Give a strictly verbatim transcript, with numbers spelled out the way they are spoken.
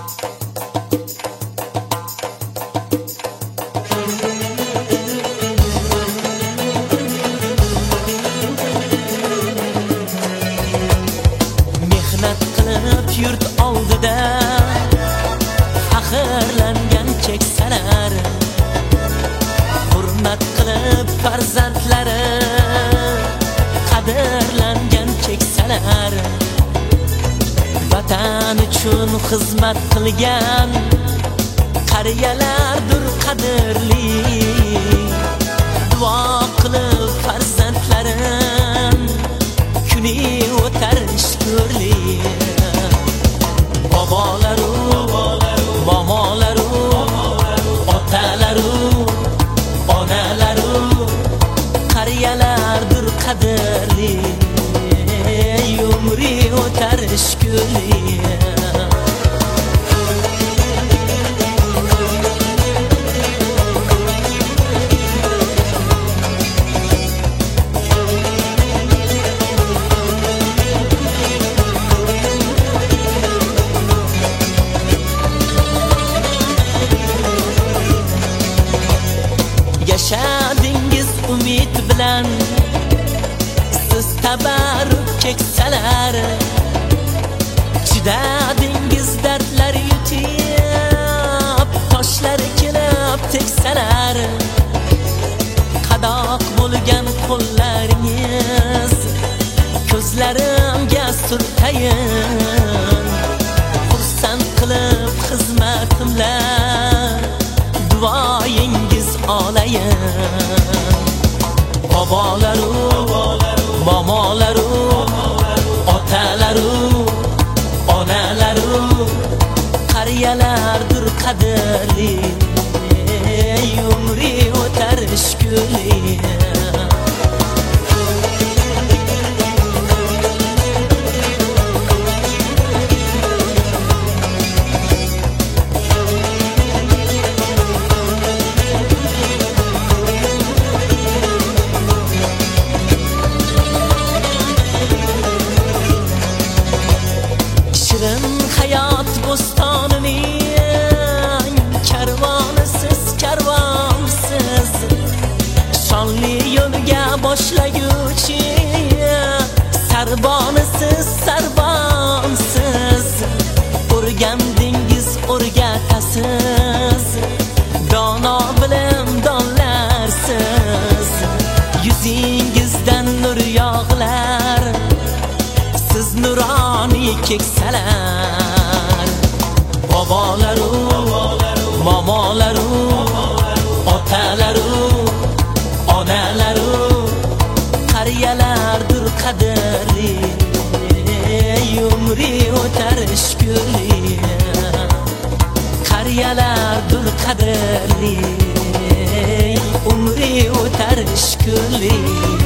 Mehnat qilib yurt oldida faxrlangan keksalar, hurmat qilib farzandlari qadrlangan keksalar, vatan uchun xizmat qilgan qariyalardir qadrli. Duo qilib farzandlarim kuni o'tar shukrli. Bobolaru, momolaru, otalaru, onalaru qariyalardir qadrli. Umri o'tar shukrli. Yashadingiz umid bilan siz tabarruk keksalar, chidadingiz dardlar yutib toshlar kelib teksalar. Qadoq bo'lgan qo'llaringiz ko'zlarimga surtayin, xursand qilib xizmatimlar duoyingiz olayin. Bobolaru, momolaru, otalaru, onalaru qariyalardir qadrli. Umri o'tar shukrli. Hayot bo'stonining karvonisiz, karvonsiz shonli yo'lga boshlaguvchi sarbonisiz, sarbonsiz. O'rgandingiz, o'rgatasiz, dono bilim donlarsiz. Yuzingizdan nur yog'lar, siz nuroniy keksalar. Bobolaru, momolaru, otalaru, onalaru qariyalardir qadrli. Umri o'tar shukrli. Qariyalardir qadrli. Umri o'tar shukrli.